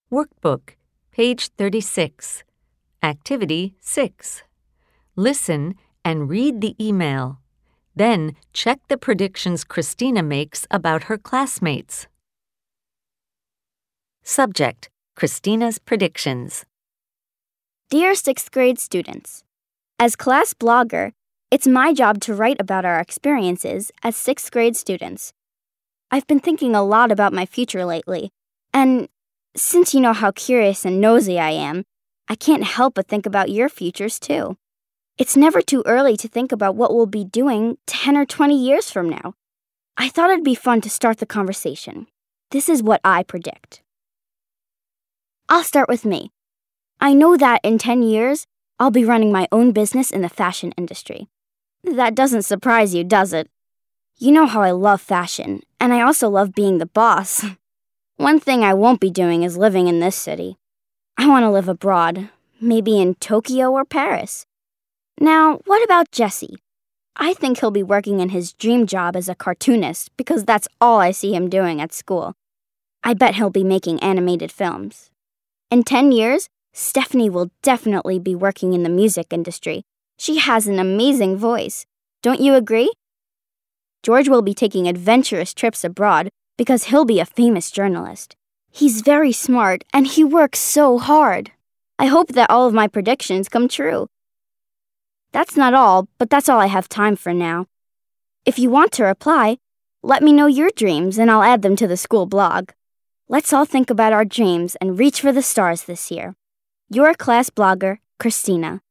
Workbook, page 36. Activity 6. Listen and read the email. Then check the predictions Christina makes about her classmates. Subject: Christina's predictions. Dear 6th grade students, as class blogger, it's my job to write about our experiences as 6th grade students. I've been thinking a lot about my future lately, and since you know how curious and nosy I am, I can't help but think about your futures too. It's never too early to think about what we'll be doing 10 or 20 years from now. I thought it'd be fun to start the conversation. This is what I predict. I'll start with me. I know that in 10 years, I'll be running my own business in the fashion industry. That doesn't surprise you, does it? You know how I love fashion, and I also love being the boss. One thing I won't be doing is living in this city. I want to live abroad, maybe in Tokyo or Paris. Now, what about Jesse? I think he'll be working in his dream job as a cartoonist because that's all I see him doing at school. I bet he'll be making animated films. In 10 years, Stephanie will definitely be working in the music industry. She has an amazing voice. Don't you agree? George will be taking adventurous trips abroad because he'll be a famous journalist. He's very smart and he works so hard. I hope that all of my predictions come true. That's not all, but that's all I have time for now. If you want to reply, let me know your dreams and I'll add them to the school blog. Let's all think about our dreams and reach for the stars this year. Your class blogger, Christina.